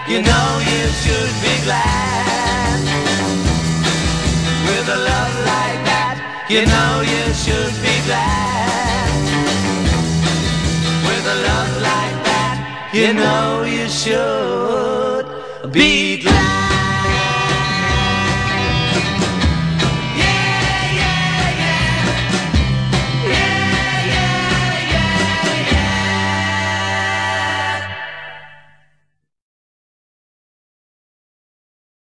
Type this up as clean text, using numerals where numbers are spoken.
You know you should be glad. With a love like that, you know you should be glad. With a love like that, you know you should be glad.